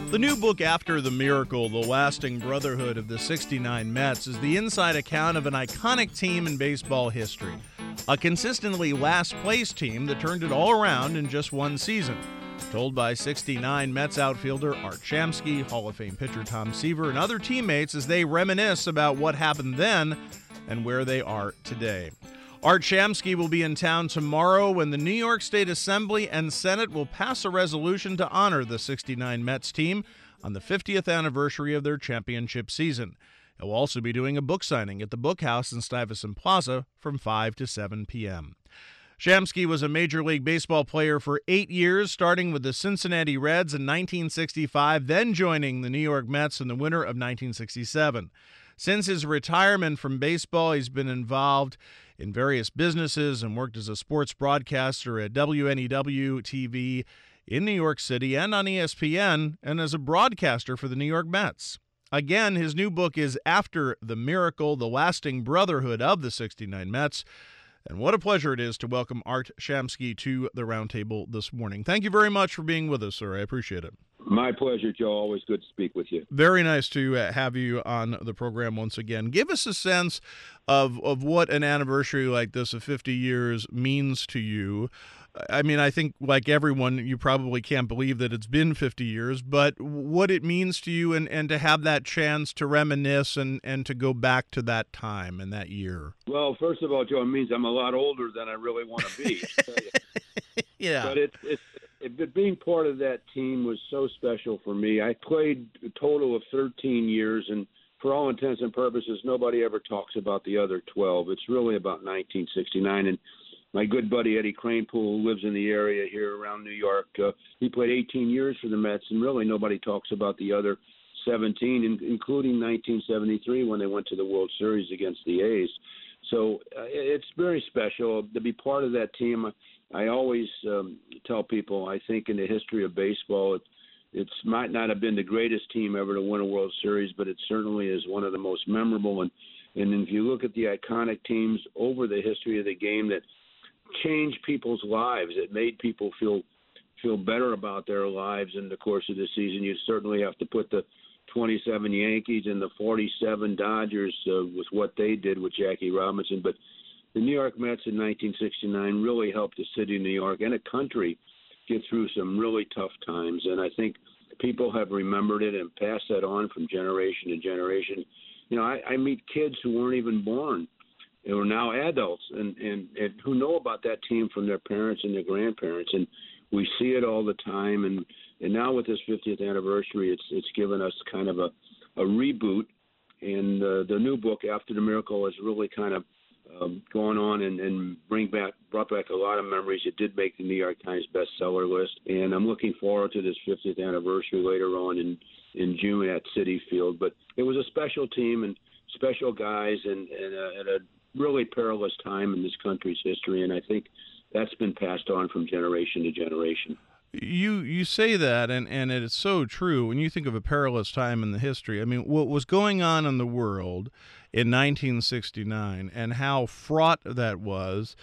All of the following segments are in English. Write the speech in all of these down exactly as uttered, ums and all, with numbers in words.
The new book After the Miracle, The Lasting Brotherhood of the sixty-nine Mets, is the inside account of an iconic team in baseball history. A consistently last-place team that turned it all around in just one season. Told by sixty-nine Mets outfielder Art Shamsky, Hall of Fame pitcher Tom Seaver, and other teammates as they reminisce about what happened then and where they are today. Art Shamsky will be in town tomorrow when the New York State Assembly and Senate will pass a resolution to honor the sixty-nine Mets team on the fiftieth anniversary of their championship season. He'll also be doing a book signing at the Book House in Stuyvesant Plaza from five to seven p.m. Shamsky was a Major League Baseball player for eight years, starting with the Cincinnati Reds in nineteen sixty-five, then joining the New York Mets in the winter of nineteen sixty-seven. Since his retirement from baseball, he's been involved in various businesses and worked as a sports broadcaster at W N E W T V in New York City and on E S P N, and as a broadcaster for the New York Mets. Again, his new book is After the Miracle, The Lasting Brotherhood of the sixty-nine Mets. And what a pleasure it is to welcome Art Shamsky to the Roundtable this morning. Thank you very much for being with us, sir. I appreciate it. My pleasure, Joe. Always good to speak with you. Very nice to uh, have you on the program once again. Give us a sense of, of what an anniversary like this of fifty years means to you. I mean, I think like everyone, you probably can't believe that it's been fifty years, but what it means to you and, and to have that chance to reminisce and, and to go back to that time and that year. Well, first of all, Joe, it means I'm a lot older than I really want to be. Yeah. But it's, it's, it, being part of that team was so special for me. I played a total of thirteen years, and for all intents and purposes, nobody ever talks about the other twelve. It's really about nineteen sixty-nine, and my good buddy Eddie Kranepool, who lives in the area here around New York, uh, he played eighteen years for the Mets, and really nobody talks about the other seventeen, in, including nineteen seventy-three when they went to the World Series against the A's. So uh, it's very special to be part of that team. I always um, tell people, I think in the history of baseball, it it's might not have been the greatest team ever to win a World Series, but it certainly is one of the most memorable. And, and if you look at the iconic teams over the history of the game that changed people's lives, it made people feel feel better about their lives in the course of the season, you certainly have to put the twenty-seven Yankees and the forty-seven Dodgers uh, with what they did with Jackie Robinson. But the New York Mets in nineteen sixty-nine really helped the city of New York and a country get through some really tough times. And I think people have remembered it and passed that on from generation to generation. You know, I, I meet kids who weren't even born, who are now adults, and, and, and who know about that team from their parents and their grandparents. And we see it all the time. And, and now with this fiftieth anniversary, it's it's given us kind of a, a reboot. And uh, the new book, After the Miracle, has really kind of um, gone on and, and bring back brought back a lot of memories. It did make the New York Times bestseller list. And I'm looking forward to this fiftieth anniversary later on in, in June at Citi Field. But it was a special team and special guys and, and, uh, and a really perilous time in this country's history, and I think that's been passed on from generation to generation. You you say that, and, and it is so true. When you think of a perilous time in the history, I mean, what was going on in the world in nineteen sixty-nine and how fraught that was.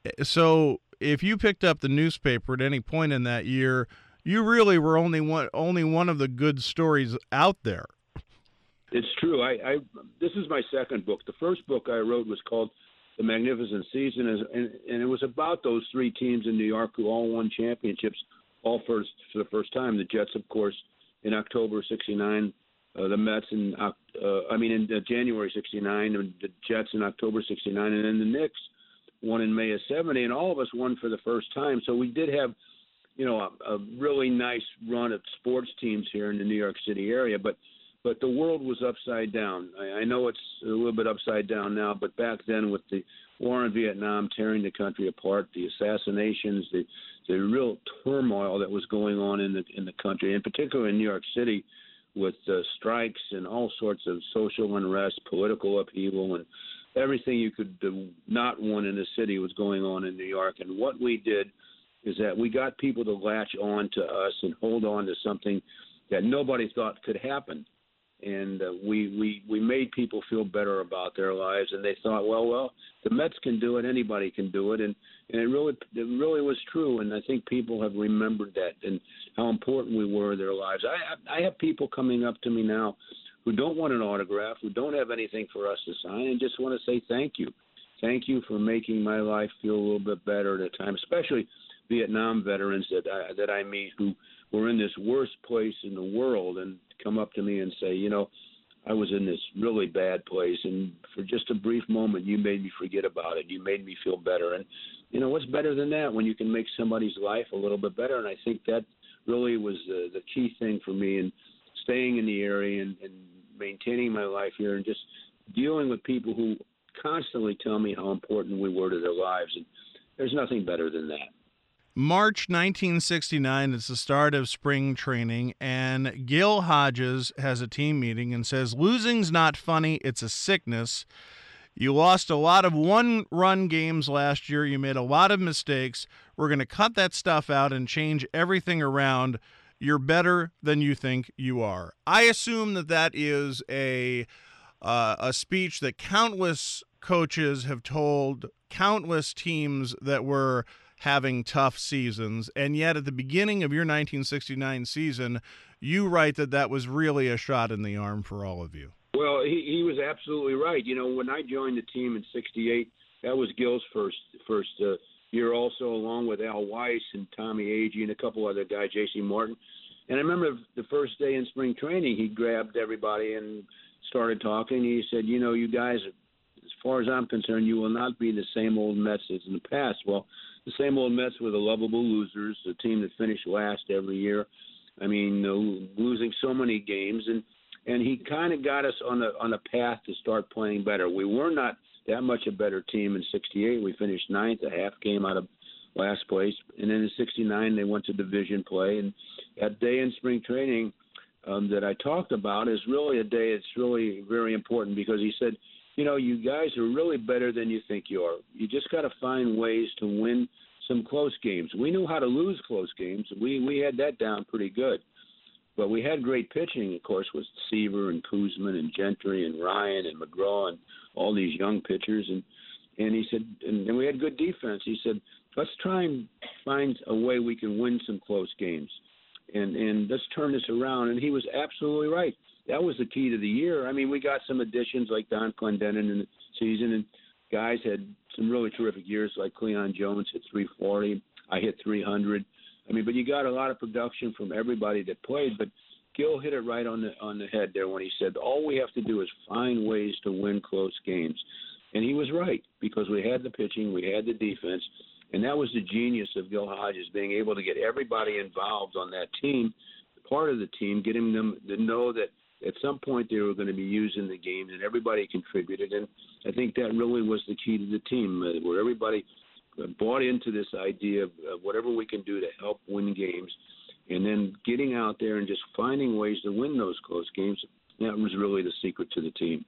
So if you picked up the newspaper at any point in that year, you really were only one, only one of the good stories out there. It's true. I, I this is my second book. The first book I wrote was called The Magnificent Season, and, and it was about those three teams in New York who all won championships, all first for the first time. The Jets, of course, in October sixty-nine. Uh, the Mets in uh, I mean in uh, January sixty-nine, and the Jets in October sixty-nine, and then the Knicks won in May of seventy, and all of us won for the first time. So we did have, you know, a, a really nice run of sports teams here in the New York City area, but. But the world was upside down. I, I know it's a little bit upside down now, but back then with the war in Vietnam tearing the country apart, the assassinations, the the real turmoil that was going on in the in the country, in particular in New York City, with uh, strikes and all sorts of social unrest, political upheaval, and everything you could uh, not want in the city was going on in New York. And what we did is that we got people to latch on to us and hold on to something that nobody thought could happen. and uh, we, we we made people feel better about their lives, and they thought, well, well, the Mets can do it, anybody can do it, and, and it really it really was true, and I think people have remembered that and how important we were in their lives. I I have people coming up to me now who don't want an autograph, who don't have anything for us to sign, and just want to say thank you. Thank you for making my life feel a little bit better at a time, especially Vietnam veterans that I, that I meet who were in this worst place in the world and come up to me and say, you know, I was in this really bad place, and for just a brief moment, you made me forget about it. You made me feel better. And, you know, what's better than that when you can make somebody's life a little bit better? And I think that really was the, the key thing for me in staying in the area and, and maintaining my life here and just dealing with people who constantly tell me how important we were to their lives. And there's nothing better than that. March nineteen sixty-nine is the start of spring training, and Gil Hodges has a team meeting and says, losing's not funny, it's a sickness. You lost a lot of one-run games last year. You made a lot of mistakes. We're going to cut that stuff out and change everything around. You're better than you think you are. I assume that that is a uh, a speech that countless coaches have told countless teams that were having tough seasons, and yet at the beginning of your nineteen sixty-nine season, you write that that was really a shot in the arm for all of you. Well, he, he was absolutely right. You know, when I joined the team in sixty-eight, that was Gil's first first uh, year also, along with Al Weiss and Tommy Agee and a couple other guys, J C Martin. And I remember the first day in spring training, he grabbed everybody and started talking. He said, you know, you guys, as far as I'm concerned, you will not be the same old Mets as in the past. Well, the same old Mets were the lovable losers, the team that finished last every year. I mean, uh, losing so many games. And, and he kind of got us on a, on a path to start playing better. We were not that much a better team in sixty-eight. We finished ninth, a half game out of last place. And then in sixty-nine, they went to division play. And that day in spring training um, that I talked about is really a day that's really very important because he said, you know, you guys are really better than you think you are. You just got to find ways to win some close games. We knew how to lose close games. We we had that down pretty good. But we had great pitching, of course, with Seaver and Koosman and Gentry and Ryan and McGraw and all these young pitchers. And, and he said, and, and we had good defense. He said, let's try and find a way we can win some close games. And, and let's turn this around. And he was absolutely right. That was the key to the year. I mean, we got some additions like Don Clendenon in the season, and guys had some really terrific years like Cleon Jones hit three forty. I hit three hundred. I mean, but you got a lot of production from everybody that played. But Gil hit it right on the on the head there when he said all we have to do is find ways to win close games. And he was right because we had the pitching, we had the defense, and that was the genius of Gil Hodges, being able to get everybody involved on that team, part of the team, getting them to know that at some point they were going to be using the game, and everybody contributed. And I think that really was the key to the team, uh, where everybody bought into this idea of uh, whatever we can do to help win games, and then getting out there and just finding ways to win those close games. That was really the secret to the team.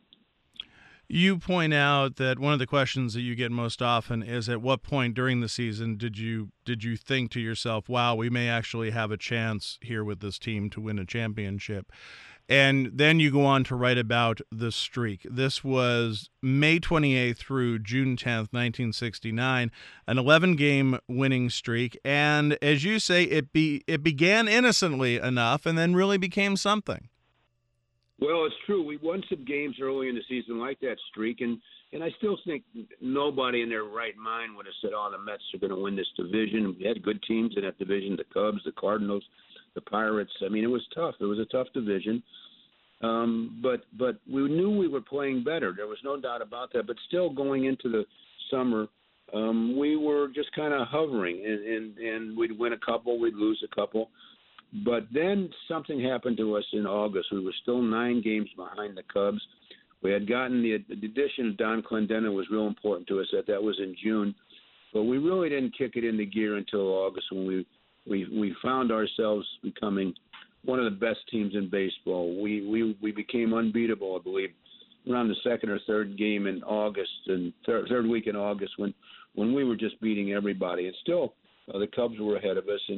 You point out that one of the questions that you get most often is, at what point during the season did you did you think to yourself, wow, we may actually have a chance here with this team to win a championship? And then you go on to write about the streak. This was May twenty-eighth through June tenth, nineteen sixty-nine, an eleven-game winning streak. And as you say, it be it began innocently enough and then really became something. Well, it's true. We won some games early in the season like that streak, and, and I still think nobody in their right mind would have said, oh, the Mets are going to win this division. We had good teams in that division, the Cubs, the Cardinals, the Pirates. I mean, it was tough. It was a tough division. Um, but but we knew we were playing better. There was no doubt about that. But still, going into the summer, um, we were just kind of hovering, and, and, and we'd win a couple, we'd lose a couple. But then something happened to us in August. We were still nine games behind the Cubs. We had gotten the, the addition of Don Clendenon was real important to us. That that was in June. But we really didn't kick it into gear until August, when we, we, we found ourselves becoming one of the best teams in baseball. We we, we became unbeatable, I believe, around the second or third game in August, and third, third week in August, when, when we were just beating everybody. And still, uh, the Cubs were ahead of us, and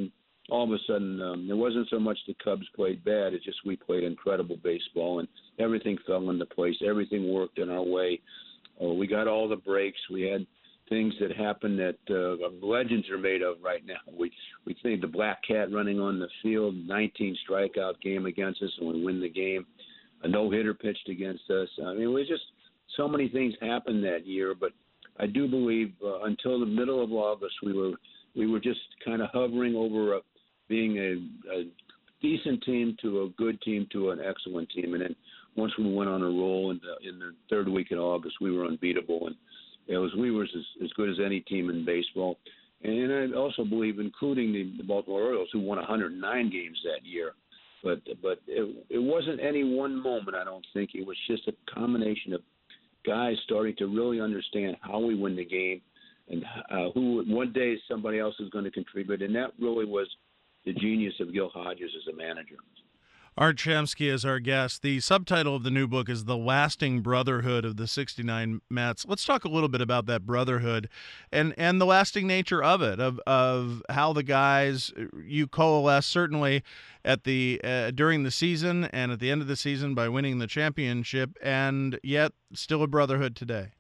all of a sudden um, it wasn't so much the Cubs played bad. It's just we played incredible baseball, and everything fell into place. Everything worked in our way. Uh, we got all the breaks. We had things that happened that uh, legends are made of right now. We we think the Black Cat running on the field, nineteen strikeout game against us, and we win the game. A no-hitter pitched against us. I mean, it was just so many things happened that year. But I do believe uh, until the middle of August, we were we were just kind of hovering over a, being a, a decent team to a good team to an excellent team. And then once we went on a roll in the, in the third week in August, we were unbeatable. And it was we were as, as good as any team in baseball. And I also believe, including the, the Baltimore Orioles, who won one hundred nine games that year. But but it, it wasn't any one moment, I don't think. It was just a combination of guys starting to really understand how we win the game and uh, who one day somebody else is going to contribute. And that really was the genius of Gil Hodges as a manager. Art Shamsky is our guest. The subtitle of the new book is The Lasting Brotherhood of the sixty-nine Mets. Let's talk a little bit about that brotherhood and, and the lasting nature of it, of of how the guys, you coalesce certainly at the uh, during the season and at the end of the season by winning the championship, and yet still a brotherhood today.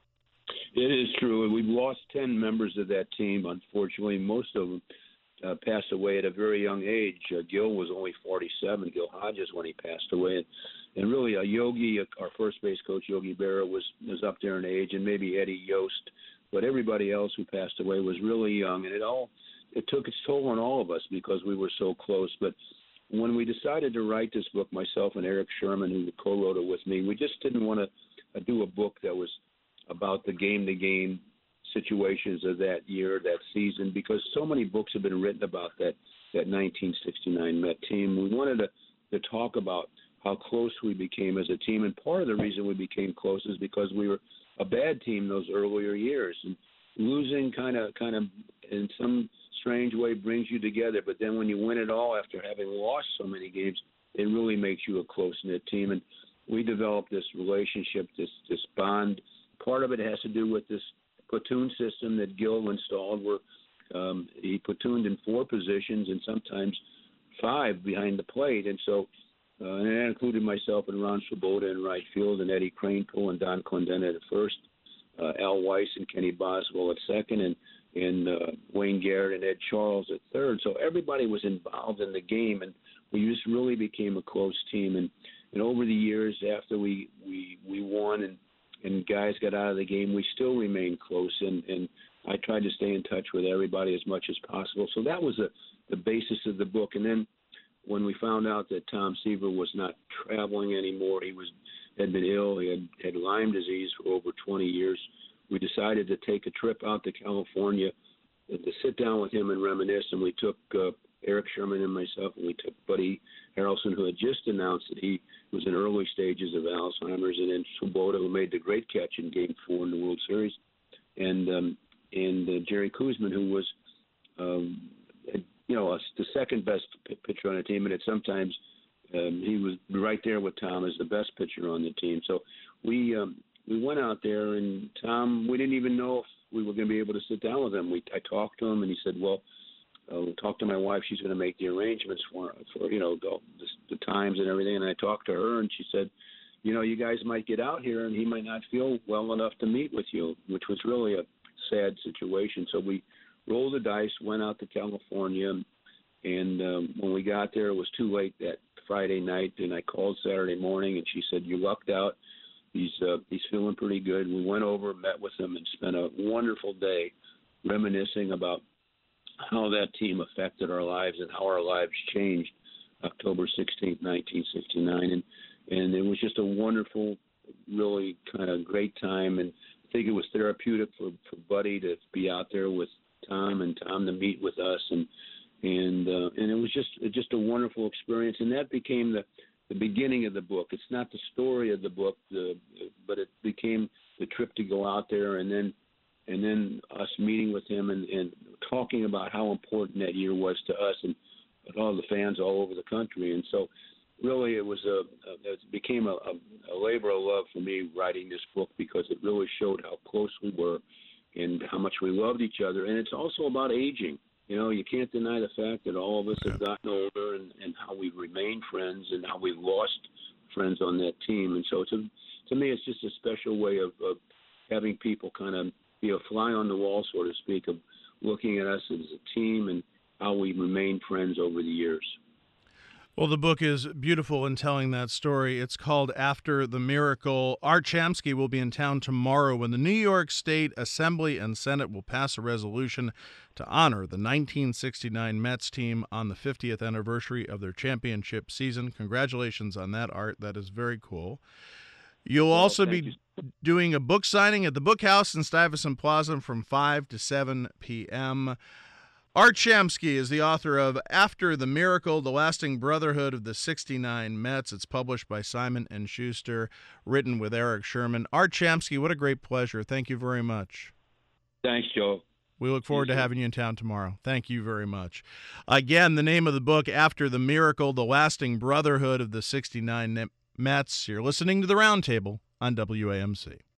It is true. We've lost ten members of that team, unfortunately. Most of them Uh, passed away at a very young age. Uh, Gil was only forty-seven, Gil Hodges, when he passed away. And, and really, uh, Yogi, uh, our first base coach, Yogi Berra, was, was up there in age, and maybe Eddie Yost. But everybody else who passed away was really young, and it all it took its toll on all of us because we were so close. But when we decided to write this book, myself and Eric Sherman, who co-wrote it with me, we just didn't want to uh, do a book that was about the game-to-game situations of that year, that season, because so many books have been written about that that nineteen sixty-nine Met team. We wanted to, to talk about how close we became as a team, and part of the reason we became close is because we were a bad team those earlier years, and losing kind of kind of in some strange way brings you together. But then when you win it all after having lost so many games, it really makes you a close-knit team, and we developed this relationship, this this bond. Part of it has to do with this platoon system that Gil installed, where um, he platooned in four positions and sometimes five behind the plate. And so uh, and that included myself and Ron Swoboda in right field, and Eddie Kranepool and Don Clendenin at first, uh, Al Weiss and Kenny Boswell at second, and, and uh, Wayne Garrett and Ed Charles at third. So everybody was involved in the game, and we just really became a close team. And, and over the years, after we, we, we won and and guys got out of the game, we still remained close, and, and I tried to stay in touch with everybody as much as possible. So that was a, the basis of the book. And then when we found out that Tom Seaver was not traveling anymore, he was had been ill, he had, had Lyme disease for over twenty years, we decided to take a trip out to California and to sit down with him and reminisce, and we took uh, Eric Sherman and myself, and we took Buddy Harrelson, who had just announced that he was in early stages of Alzheimer's, and then Swoboda, who made the great catch in Game Four in the World Series, and um, and uh, Jerry Koosman, who was, um, you know, the second best p- pitcher on the team, and at sometimes um, he was right there with Tom as the best pitcher on the team. So we um, we went out there, and Tom, we didn't even know if we were going to be able to sit down with him. We I talked to him, and he said, well, Uh, talked to my wife. She's going to make the arrangements for, for you know, the, the times and everything. And I talked to her, and she said, you know, you guys might get out here, and he might not feel well enough to meet with you, which was really a sad situation. So we rolled the dice, went out to California, and um, when we got there, it was too late that Friday night, and I called Saturday morning, and she said, you lucked out. He's, uh, he's feeling pretty good. We went over, met with him, and spent a wonderful day reminiscing about how that team affected our lives and how our lives changed October sixteenth, nineteen sixty-nine. And, and it was just a wonderful, really kind of great time. And I think it was therapeutic for, for Buddy to be out there with Tom and Tom to meet with us. And, and, uh, and it was just, just a wonderful experience. And that became the, the beginning of the book. It's not the story of the book, the, but it became the trip to go out there, and then and then us meeting with him and, and talking about how important that year was to us and all the fans all over the country. And so really it was a, a it became a, a labor of love for me writing this book, because it really showed how close we were and how much we loved each other. And it's also about aging. you know, you can't deny the fact that all of us have gotten older and, and how we've remained friends and how we've lost friends on that team. And so to, to me, it's just a special way of, of having people kind of be a fly on the wall, so to speak, of looking at us as a team and how we remained friends over the years. Well, the book is beautiful in telling that story. It's called After the Miracle. Art Shamsky will be in town tomorrow when the New York State Assembly and Senate will pass a resolution to honor the nineteen sixty-nine Mets team on the fiftieth anniversary of their championship season. Congratulations on that, Art. That is very cool. You'll Well, also thank be you. doing a book signing at the Book House in Stuyvesant Plaza from five to seven p.m. Art Shamsky is the author of After the Miracle, The Lasting Brotherhood of the sixty-nine Mets. It's published by Simon and Schuster, written with Eric Sherman. Art Shamsky, what a great pleasure. Thank you very much. Thanks, Joe. We look forward to You too. having you in town tomorrow. Thank you very much. Again, the name of the book, After the Miracle, The Lasting Brotherhood of the sixty-nine Mets. You're listening to The Roundtable on W A M C.